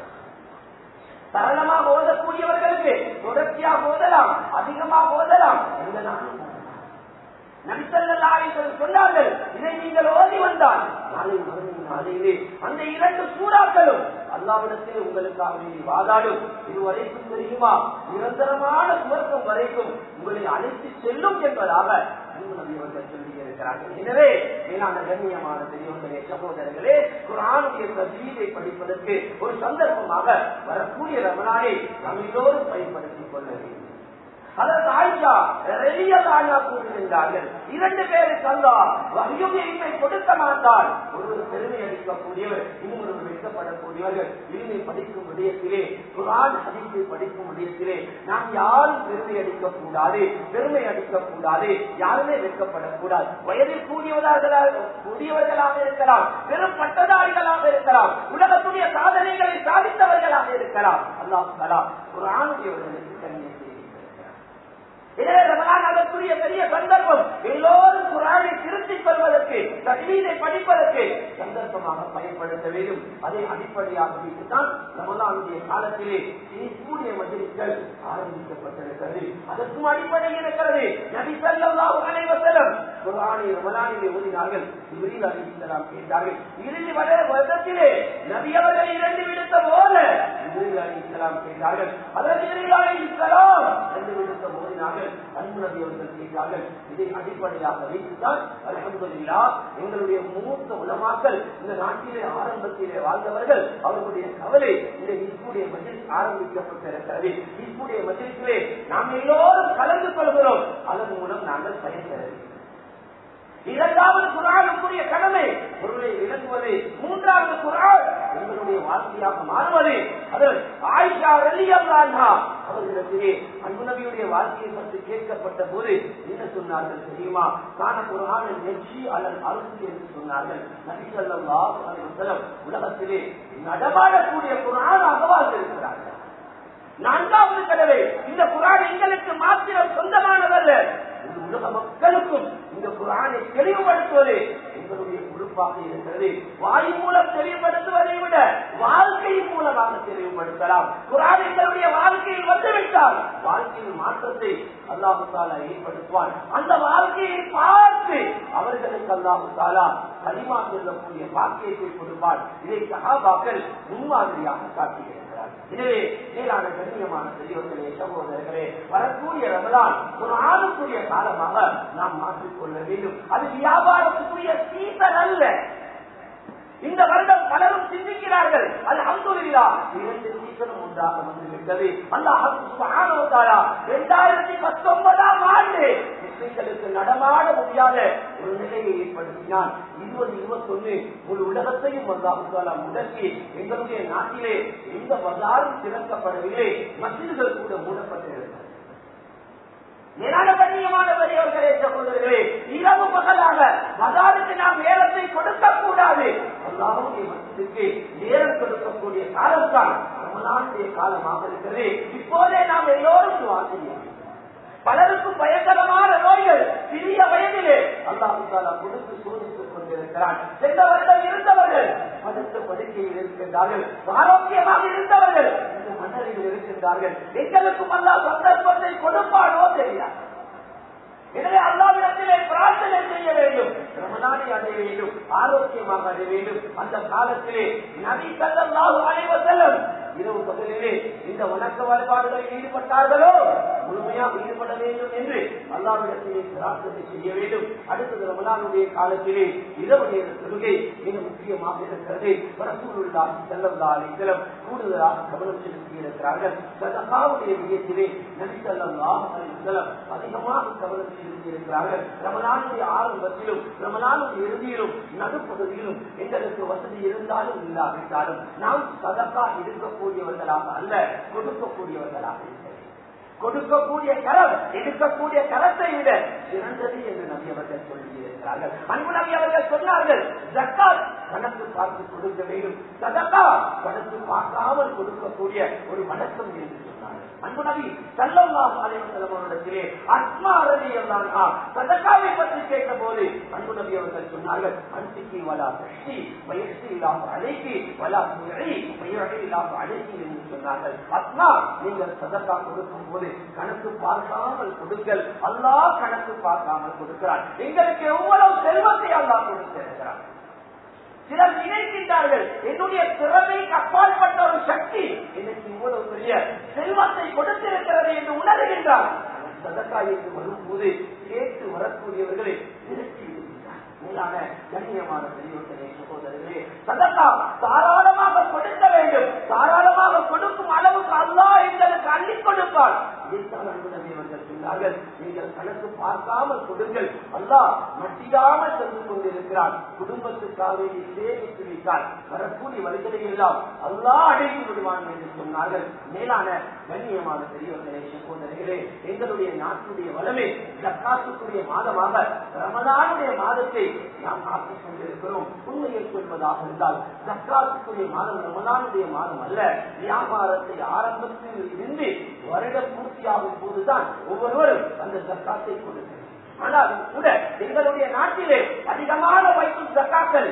சரளமாக ஓதக்கூடியவர்களுக்கு தொடர்ச்சியாக ஓதலாம், அதிகமாக ஓதலாம். நபி ஸல்லல்லாஹு அலைஹி வஸல்லம் சொன்னார்கள், இதை நீங்கள் ஓதி வந்தால் நாளை மறுமையின் நாளிலே அந்த 2 சூறாக்களும் அல்லாஹ்விடத்தில் உங்களுக்காக வேண்டி வாதாடும். இதுவரைக்கும் தெரியுமா, நிரந்தரமான சுவர்க்கம் வரைக்கும் உங்களை அழைத்து செல்லும் என்பதாக நபி அவர்கள் சொல்லி இருக்கிறார்கள். எனவே மேலான கண்ணியமான பெரியவர்களே, சகோதரர்களே, குர்ஆனுடைய தஜ்வீதை படிப்பதற்கு ஒரு சந்தர்ப்பமாக வரக்கூடிய ரமலானை நாம் எல்லோரும் பயன்படுத்திக் கொள்ள வேண்டும். அதற்கு ஆயிஷா ரலியல்லாஹு அன்ஹா கூறுகின்றார்கள், 2 பேருக்கு அல்லாஹ் வஹ்யுவை கொடுக்க மாட்டார். ஒருவர் பெருமை அளிக்கக்கூடியவர், இன்னொருவர் வெட்கப்படக்கூடியவர்கள். இல்மை படிக்கும் விடயத்திலே, குர்ஆன் ஹதீஸை படிக்கும் விடயத்திலே நாம் யாரும் பெருமை அளிக்கக்கூடாது, பெருமை அளிக்கக்கூடாது, யாருமே வெட்கப்படக்கூடாது. வயதில் கூடியவர்களாக இருக்கலாம், பெரும் பட்டதாரிகளாக இருக்கலாம், உலகத்துடைய சாதனைகளை சாதித்தவர்களாக இருக்கலாம். அல்லாஹ் தஆலா குர்ஆனுடையவர்களுக்கு கண்ணியம். எனவே ரமலான் அதற்குரிய பெரிய சந்தர்ப்பம். எல்லோரும் குர்ஆனை திருத்திக் கொள்வதற்கு, தஜ்வீதை படிப்பதற்கு சந்தர்ப்பமாக பயன்படுத்த வேண்டும். அதை அடிப்படையாக வைத்துத்தான் ரமலானுடைய காலத்திலே கூடிய மஜ்லிஸ்கள் ஆரம்பிக்கப்பட்டிருக்கிறது. அதற்கும் அடிப்படை இருக்கிறது. நபி ஸல்லல்லாஹு அலைஹி வஸல்லம் குர்ஆனை ரமலானிலே ஓதினார்கள். ஜிப்ரீல் அலைஹிஸ்ஸலாம் கேட்டார்கள். இறுதி வருடத்திலே நபி அவர்கள் 2 விடுத்த போல ஜிப்ரீல் அலைஹிஸ்ஸலாம் கேட்டார்கள். அதற்கு ஜிப்ரீல் அலைஹிஸ்ஸலாம் 2 விடுத்த ஓதினார்கள். அன்பு நபி அவர்கள் கேட்டார்கள். இதை அடிப்படையாக வைத்துதான் அல்ஹம்துலில்லாஹ் எங்களுடைய மூத்த உலமாக்கள் இந்த நாட்டிலே ஆரம்பத்திலே வாழ்ந்தவர்கள் அவர்களுடைய கவலை இந்த இஸ்முடைய மஜ்லிஸ் ஆரம்பிக்கப்பட்டிருக்கிறது. இஸ்முடைய மஜ்லிஸிலே நாம் எல்லோரும் கலந்து கொள்கிறோம். அதன் மூலம் நாங்கள் பயன்பெறவில்லை. 2வது குர்ஆனுக்குரிய கடமை பொருளை விளங்குவது. 3வது குர்ஆன் எங்களுடைய வாழ்க்கையாக மாறுவது. அதில் ஆயிஷா ரலியல்லாஹு அன்ஹா அவர்களிடத்திலே அன்பு நபியுடைய வாழ்க்கையை பற்றி கேட்கப்பட்ட போது என்ன சொன்னார்கள் தெரியுமா? கான குர்ஆன் நெச்சி அலல் அருள் என்று சொன்னார்கள். நபி ஸல்லல்லாஹு அலைஹி வஸல்லம் உலகத்திலே நடமாடக்கூடிய குர்ஆனாக வாழ்ந்திருக்கிறார்கள். 4வது கடமை, இந்த குர்ஆன் எங்களுக்கு மாத்திரம் சொந்தமானதல்ல, உலக மக்களுக்கும் இந்த குர்ஆனை தெளிவுபடுத்துவது எங்களுடைய பொறுப்பாக இருக்கிறது. வாய் மூலம் தெளிவுபடுத்துவதை விட வாழ்க்கையின் மூலமாக தெளிவுபடுத்தலாம். குர்ஆன் எங்களுடைய வாழ்க்கையில் வந்துவிட்டால் வாழ்க்கையின் மாற்றத்தை அல்லாஹ் தஆலா ஏற்படுத்துவார். அந்த வாழ்க்கையை பார்த்து அவர்களுக்கு அல்லாஹ் தஆலா கலிமா சொல்லக்கூடிய பாக்கியத்தை கொடுப்பார். இதை சஹாபாக்கள் முன்மாதிரியாக காட்டுகிறார்கள். எனவே மேலான கண்ணியமான பெரியவர்களே, சகோதரர்களே, வரக்கூடிய ரமலான் குர்ஆனுக்குரிய காலமாக நாம் மாற்றிக்கொள்ள வேண்டும். அது வியாபாரத்துக்குரிய சீசன் அல்ல. இந்த வருடம் பலரும் சிந்திக்கிறார்கள், அல்ஹம்துலில்லாஹ் 2 சீசனும் ஒன்றாக வந்துவிட்டது. அல்லாஹ் சுப்ஹானஹு வ தஆலா 2019ஆம் ஆண்டு முஸ்லிம்களுக்கு நடமாட முடியாத ஒரு நிலையை ஏற்படுத்தினான். 2021 முழு உலகத்தையும் அல்லாஹ் தஆலா முடக்கி எங்களுடைய நாட்டிலே எந்த பஜாரும் திறக்கப்படவில்லை, மஸ்ஜிதுகள் கூட மூடப்பட்டிருக்கிறது. நிராகரியமான பெரியவர்களே, சகோதரர்களே, இரவு பகலாக பஜாருக்கு நாம் நேரத்தை கொடுக்க கூடாது. அல்லாஹ்வுடைய மஸ்ஜிதுக்கு நேரம் கொடுக்கக்கூடிய காலம் தான் ரமலானுடைய காலமாக இருக்கிறது. இப்போதே நாம் எல்லோரும் துஆ செய்யணும். பலருக்கும் பயங்கரமான நோய்கள் சிறிய வயதிலே அல்லாஹ் தஆலா கொடுத்து சோதித்துக் கொண்டிருக்கிறான். சென்ற வருடம் இருந்தவர்கள் படுத்த படுக்கையில் இருக்கின்றார்கள், ஆரோக்கியமாக இருந்தவர்கள் இந்த மன்னரை நிலையில் இருக்கின்றார்கள். எங்களுக்கும் அல்லாஹ் சந்தர்ப்பத்தை கொடுப்பானோ தெரியாது. எனவே அல்லாஹ்விடத்திலே பிரார்த்தனை செய்ய வேண்டும். ரமலானை அடைய வேண்டும், ஆரோக்கியமாக அடைய வேண்டும். அந்த காலத்திலே நபி ஸல்லல்லாஹு அலைஹி வஸல்லம் இரவு பகலிலே இந்த வணக்க வழிபாடுகளில் ஈடுபட்டார்களோ முழுமையாக ஈடுபட வேண்டும் என்று அல்லாஹ்விடத்திலே பிரார்த்தனை செய்ய வேண்டும். அடுத்தது ரமலானுடைய காலத்திலே இரவு நேர தொழுகை மிக முக்கியமாக இருக்கிறது. ரசூலுல்லாஹி ஸல்லல்லாஹு அலைஹி வஸல்லம் கூடுதலாக கவனம் செலுத்தி இருக்கிறார்கள். சதகாவுடைய விடயத்திலே நபி ஸல்லல்லாஹு அலைஹி வஸல்லம் அதிகமாக கவனம் செலுத்தி இருக்கிறார்கள். ரமலானுடைய ஆரம்பத்திலும் ரமலானுடைய இறுதியிலும் நடுப்பகுதியிலும் எங்களுக்கு வசதி இருந்தாலும் இல்லாவிட்டாலும் நாம் சதகா இருக்கக்கூடியவர்களாக அல்ல, கொடுக்கக்கூடியவர்களாக இருக்கிறோம். கொடுக்கக்கூடிய கரம் எடுக்கக்கூடிய கரத்தை விட சிறந்தது என்று நபி அவர்கள் சொல்லியிருக்கிறார்கள். அன்பு நபி அவர்கள் சொன்னார்கள், ஜக்காத் கணக்கு பார்த்து கொடுக்க வேண்டும், சதகா கணக்கு பார்க்காமல் கொடுக்கக்கூடிய ஒரு வணக்கம் என்று சொன்னார்கள். அன்பு நபி ஸல்லல்லாஹு அலைஹி வஸல்லம் அவர்களிடத்திலே அஸ்மா ரலியல்லாஹு அன்ஹா சதகாவை பற்றி கேட்டபோது அன்பு நபி அவர்கள் சொன்னார்கள், அன்சிகி வலா தஷ்டி வயஸ்ஸில்லாஹு அலைகி வலா துஇ வயஹில்லாஹு அலைகி என்று சொன்னார்கள். அஸ்மா, நீங்கள் சதகா கொடுக்கும் போது கணக்கு பார்க்காமல் கொடுங்கள். அல்லாஹ் கணக்கு பார்க்காமல் கொடுக்கிறார். எங்களுக்கு எவ்வளவு செல்வத்தை அல்லாஹ் கொடுத்திருக்கிறார். சிலர் நினைக்கின்றார்கள், என்னுடைய திறமைக்கு அப்பாற்பட்ட ஒரு சக்தி எனக்கு இவ்வளவு பெரிய செல்வத்தை கொடுத்திருக்கிறது என்று உணர்கின்றார். சதகா என்று வரும்போது கேட்டு வரக்கூடியவர்களை நிறுத்தி மேலான கண்ணியமான பெரியவர்களே, சகோதரர்களே, சதகா தாராளமாக கொடுக்க வேண்டும். தாராளமாக கொடுக்கும் அளவுக்கு அல்லாஹ் எங்களுக்கு அள்ளி கொடுப்பார். இதைத்தான் அன்பு நபி அவர்கள் சொன்னார்கள், நீங்கள் கணக்கு பார்க்காமல் கொடுங்கள். அல்லாஹ் மட்டியாமல் சென்று கொண்டிருக்கிறார். குடும்பத்துக்காக சேமித்து வைத்தால் வரக்கூடிய வழிகளை எல்லாம் அல்லாஹ் அடைந்து விடுவான் என்று சொன்னார்கள். மேலான கண்ணியமான பெரியவர்களே, சகோதரர்களே, எங்களுடைய நாட்டுடைய வளமே ஜக்காத்துக்குரிய மாதமாக ரமலானுடைய மாதத்தை நாம் ஆக்கிக் கொண்டிருக்கிறோம். உண்மையை சொல்வதாக இருந்தால் ஜக்காத்துக்குரிய மாதம் ரமலானுடைய மாதம் அல்ல. வியாபாரத்தை ஆரம்பத்தில் இருந்து வருட பூர்த்தியாகும் போதுதான் ஒவ்வொருவரும் அந்த ஜக்காத்தை கொடுக்கிறார். ஆனால் கூட எங்களுடைய நாட்டிலே அதிகமான வைக்கும் ஜக்காக்கள்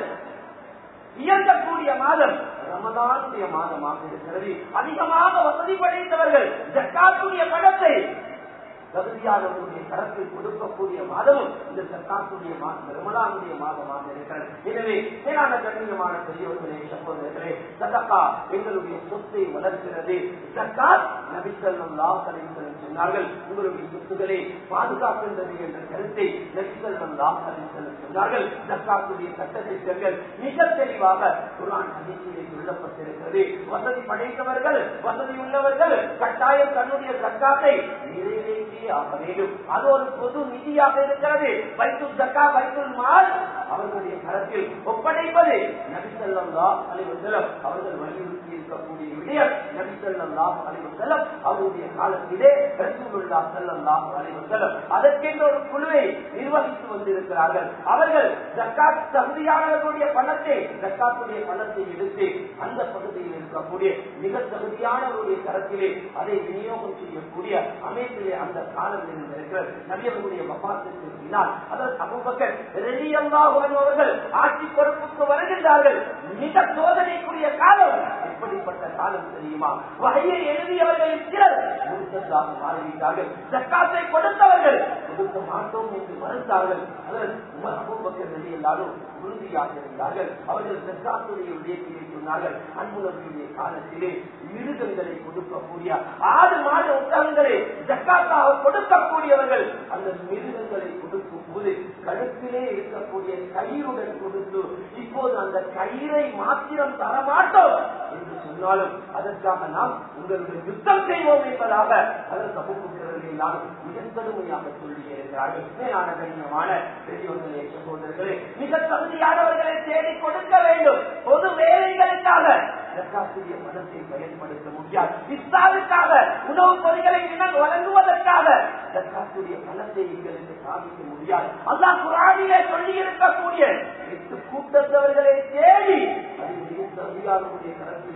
இயங்கக்கூடிய மாதம் ரமலானுடைய மாதமாக இருக்கிறது. அதிகமாக வசதி படைத்தவர்கள் ஜக்காத்துடைய பணத்தை தகுதியானவர்களுடைய கரத்தில் கொடுக்கக்கூடிய மாதமும் இந்த ஜக்காத்துடைய மாதம் ரமலானுடைய மாதமாக இருக்கிறது. எனவே மேலான கண்ணியமான பெரியவர்களே, சகோதரர்களே, சதகா எங்களுடைய சொத்தை வளர்க்கிறது. ஜக்காத் நபி ஸல்லல்லாஹு அலைஹி வஸல்லம் சொன்னார்கள், உங்களுடைய சொத்துக்களை பாதுகாக்கின்றது என்ற கருத்தை நபி ஸல்லல்லாஹு அலைஹி வஸல்லம் சொன்னார்கள். ஜக்காத்துடைய சட்டத்திட்டங்கள் மிக தெளிவாக குர்ஆன் ஹதீஸிலே சொல்லப்பட்டிருக்கிறது. வசதி படைத்தவர்கள், வசதி உள்ளவர்கள் கட்டாயம் தன்னுடைய ஜக்காத்தை நிறைவேற்றி ஆக வேண்டும். அது ஒரு பொது நிதியாக இருக்கிறது. பைத்துல் ஜக்கா, பைத்துல் மால் அவர்களுடைய கரத்தில் ஒப்படைப்பது நபி ஸல்லல்லாஹு அலைஹி வஸல்லம் அவர்கள் வலியுறுத்தி இருக்கக்கூடிய விடயம். நபி ஸல்லல்லாஹு அலைஹி வஸல்லம் அவருடைய காலத்திலே ரசூலுல்லாஹ் ஸல்லல்லாஹு அலைஹி வஸல்லம் அதற்கென்று ஒரு குழுவை நிர்வகித்து வந்திருக்கிறார்கள். அவர்கள் ஜக்காத் தகுதியானவர்களுடைய பணத்தை, ஜக்காத்துடைய பணத்தை எடுத்து அந்த பகுதியில் இருக்கக்கூடிய மிக தகுதியானவருடைய கரத்திலே அதை விநியோகம் செய்யக்கூடிய அமைப்பிலே அந்த காலம் இருக்கிறது. நபி அவர்களுடைய வஃபாத்துக்கு பின்னால் அதற்கு அபூபக்கர் ரலியல்லாஹு அன்ஹு அவர்கள் ஆட்சி பொறுப்புக்கு வருகின்றார்கள். மிக சோதனைக்குரிய காலம். எப்படிப்பட்ட காலம் தெரியுமா? வஹையை எழுதியவர்களில் சிலர் முர்த்ததாக மாறிவிட்டார்கள். ஜக்காத்தை கொடுத்தவர்கள் கொடுக்க மாட்டோம் என்று மறுத்தார்கள். அதற்கு உமர் அபூபக்கர் ரலியல்லாஹு உறுதியாக இருந்தார்கள். அவர்கள் ஜக்காத்துடைய விடயத்திலே சொன்னார்கள், அன்புடைய காலத்திலே மிருகங்களை கொடுக்கக்கூடிய ஆடு மாடு ஒட்டகங்களை ஜக்காத்தாக கொடுக்கக்கூடியவர்கள் அந்த மிருகங்களை கொடுக்கும் போது கழுத்திலே இருக்கக்கூடிய கயிறுடன் கொடுத்து இப்போது அந்த கயிறை மாத்திரம் தரமாட்டோம் என்று சொன்னாலும் அதற்காக நாம் உங்களுக்கு யுத்தம் செய்வோம் என்பதாக அதற்கு அபூபக்கர் மிக கடுமையாக சொல்லி இருக்கிறார்கள். மேலான கடினமான பெரியவர்களே, சகோதரர்களே, மிக தகுதியானவர்களை தேடி கொடுக்க வேண்டும். பொது வேலைகளுக்காக ஜக்காத்துடைய பணத்தை பயன்படுத்த முடியாது. இஸ்லாமுக்காக உணவு பொருட்களை வழங்குவதற்காக ஜக்காத்துடைய பணத்தை எங்களுக்கு சாதிக்க முடியாது. அல்லாஹ் குர்ஆனிலே சொல்லி இருக்கக்கூடிய 8 கூட்டத்தவர்களை தேடி அது மிக தகுதியானவருடைய கரத்திலே கொடுக்க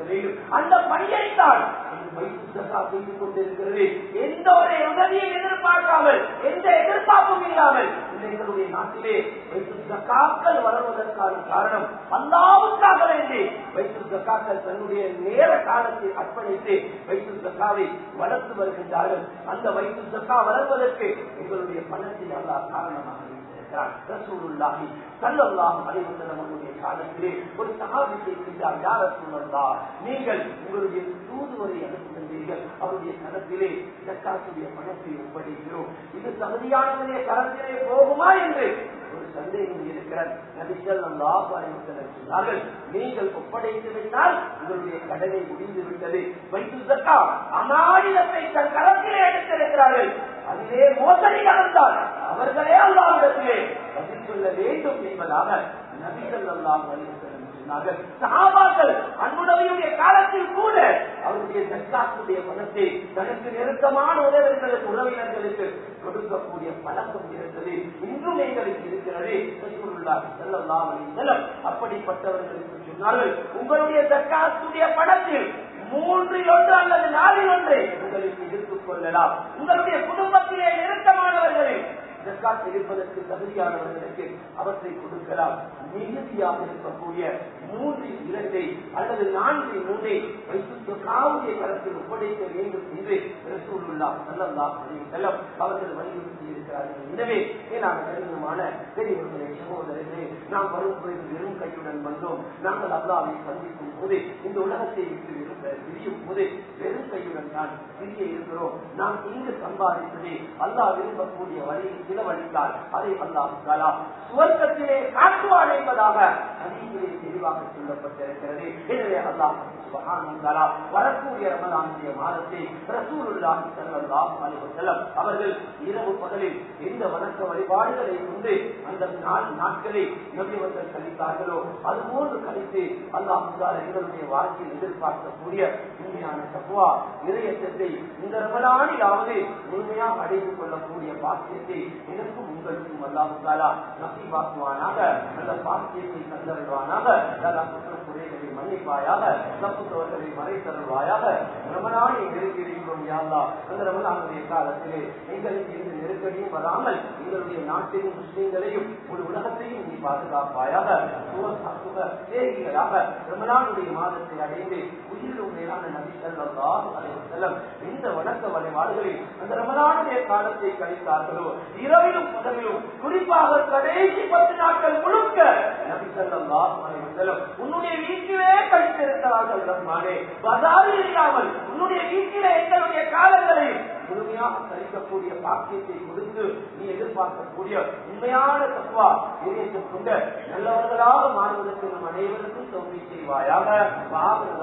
வேண்டும். அந்த பணியைத்தான் செய்து கொண்டிருக்கிறது. எந்த ஒரு உதவியும் எதிர்பார்க்காமல், எந்த எதிர்பார்ப்பும் இல்லாமல் எங்களுடைய நாட்டிலே வைத்து ஜக்காக்கள் வளர்வதற்கான காரணம் அல்லாஹ்வுக்காக வேண்டி வைத்து ஜக்காக்கள் தன்னுடைய நேர காலத்தை அர்ப்பணித்து வைத்து ஜக்காவை வளர்த்து வருகின்றார்கள். அந்த வைத்து ஜக்கா வளர்வதற்கு எங்களுடைய பணத்தில் அல்லாஹ் காரணமாக ரசூலுல்லாஹி ஸல்லல்லாஹு அலைஹி வஸல்லம் அவர்களுடைய காலத்திலே ஒரு சஹாபி கேட்கிறார், யா ரசூலல்லாஹ், நீங்கள் உங்களுடைய தூதுவரை அனுப்புகின்றீர்கள், அவருடைய கரத்திலே ஜக்காத்துடைய பணத்தை ஒப்படைக்கிறோம், இது தகுதியானவருடைய கரத்திலே போகுமா என்று ஒரு சந்தேகம் இருக்கிறார். நபி ஸல்லல்லாஹு அலைஹி வஸல்லம் சொன்னார்கள், நீங்கள் ஒப்படைத்து விட்டால் உங்களுடைய கடனை முடிந்து விட்டது. வைத்து ஜக்கா அமானிதத்தை தன் கரத்திலே எடுத்திருக்கிறார்கள், அதிலே மோசடி நடந்தால் அவர்களே அல்லாஹ்விடத்திலே பதில் சொல்ல வேண்டும் என்பதாக நபி ஸல்லல்லாஹு அலைஹி வஸல்லம் சொன்னார்கள். சஹாபாக்கள் அன்புடைய காலத்தில் கூட அவருடைய ஜக்காத்துடைய பணத்தை தனக்கு நெருக்கமான உறவினர்களுக்கு கொடுக்கக்கூடிய பழக்கம் இருந்தது, இன்றும் எங்களுக்கு இருக்கிறது. ரசூலுல்லாஹி ஸல்லல்லாஹு அலைஹி வஸல்லம் அப்படிப்பட்டவர்களுக்கு சொன்னார்கள், உங்களுடைய ஜக்காத்துடைய பணத்தில் 3 அல்லது 4 உங்களுக்கு எடுத்துக் கொள்ளலாம். உங்களுடைய குடும்பத்திலே நெருக்கமானவர்களை ஜக்காத் எடுப்பதற்கு தகுதியானவர்களுக்கு அவற்றை கொடுக்கலாம். மிகுதியாக இருக்கக்கூடிய 3 அல்லது 4 வைத்து காவுடைய கரத்தில் ஒப்படைக்க வேண்டும் என்று ரசூலுல்லாஹி ஸல்லல்லாஹு அலைஹி வஸல்லம் அவர்கள் வலியுறுத்தி இருக்கிறார்கள். எனவே கடினமான பெரியவர்களே, சகோதரர்களே, நாம் வரும்போது வெறும் கையுடன் வந்தோம். நாங்கள் அல்லாஹ்வை சந்திக்கும் போது, இந்த உலகத்தை விட்டு பிரியும் போது வெறும் கையுடன் தான் பிரிய இருக்கிறோம். நாம் இங்கு சம்பாதித்ததை அல்லாஹ் விரும்பக்கூடிய வழியில் செலவழித்தால் அதை அல்லாஹ் தஆலா சுவர்க்கத்திலே காட்டுவான் என்பதாக ஹதீஸிலே தெளிவாக சொல்லப்பட்டிருக்கிறது. எனவே அல்லாஹ் சுப்ஹானஹு வ தஆலா வரக்கூடிய ரமலானுடைய மாதத்தை ரசூலுல்லாஹி ஸல்லல்லாஹு அலைஹி வஸல்லம் அவர்கள் இரவு பகலில் எந்த வணக்க வழிபாடுகளை கொண்டு அந்த நாட்களை நபி அவர்கள் கழித்தார்களோ அதுபோன்று கழித்து அல்லாஹ் தஆலா எங்களுடைய வாழ்க்கையில் எதிர்பார்க்கக்கூடிய உண்மையான தக்வா இறையச்சத்தை இந்த ரமலானிலாவது முழுமையாக அடைந்து கொள்ளக்கூடிய பாக்கியத்தை எனக்கும் உங்களுக்கும் அல்லாஹ் தஆலா நசீபாக்குவானாக. அந்த பாக்கியத்தை தந்தருள்வானாக. குறைகளை மன்னிப்பாயாக, தப்புத்தவர்களை மறைத்தருள்வாயாக. ரமலானை நெருங்கியிருக்கிறோம் யா அல்லாஹ். அந்த ரமலானுடைய காலத்திலே எங்களுக்கு இந்த நெருக்கடியும் வராமல் எங்களுடைய நாட்டையும் முஸ்லிம்களையும் ஒரு உலகத்தையும் நீ பாதுகாப்பாயாக. சேகிகளாக ரமலானுடைய மாதத்தை அடைந்து உயிரிலும் மேலான நபி ஸல்லல்லாஹு அலைஹி வஸல்லம் இந்த வணக்க வழிபாடுகளில் அந்த ரமலானுடைய காலத்தை கழித்தார்களோ இரவிலும் பகலிலும், குறிப்பாக கடைசி 10 நாட்கள் முழுக்க நபி ஸல்லல்லாஹு அலைஹி வஸல்லம் உன்னுடைய வீட்டிலே கழித்திருக்கிறார்கள். ரஹ்மானே, பஜாரில் இல்லாமல் உன்னுடைய வீட்டிலே எங்களுடைய காலங்களை முழுமையாக கழிக்கக்கூடிய பாக்கியத்தை கொடுத்து நீ எதிர்பார்க்கக்கூடிய உண்மையான தக்வா இறையச்சம் கொண்ட நல்லவர்களாக மாறுவதற்கு நம் அனைவருக்கும் தௌஃபீக் செய்வாயாக.